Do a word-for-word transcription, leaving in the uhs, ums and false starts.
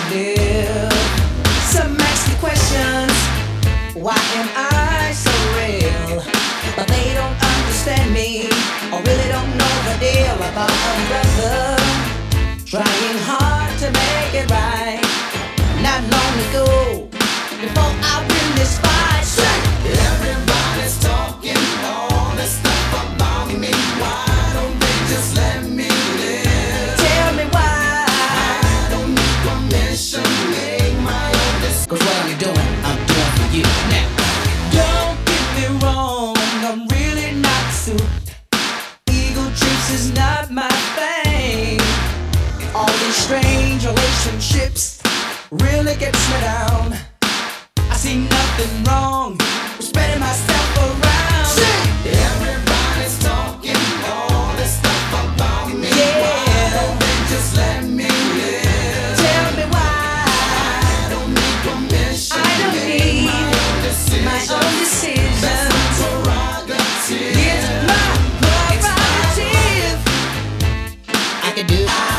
live. Some ask me questions, why am I so real? But they don't understand me, or really don't know the deal about a brother trying hard to make it right. Not long ago, before I win this fight, say, everybody's talking all this stuff about me. Why don't they just let me live? tell me why. I don't need permission, make my own decision. Cause what I'm doing, I'm doing for you. Now, don't get me wrong, I'm really not suited. Ego trips is not my thing. All these strange relationships really gets me down. I see nothing wrong with spreading myself around. Everybody's talking all this stuff about me. Yeah. Why don't they just let me live? Tell me why. I don't need permission, I don't make need my own decision. my own decision. That's my prerogative. It's my prerogative. I can do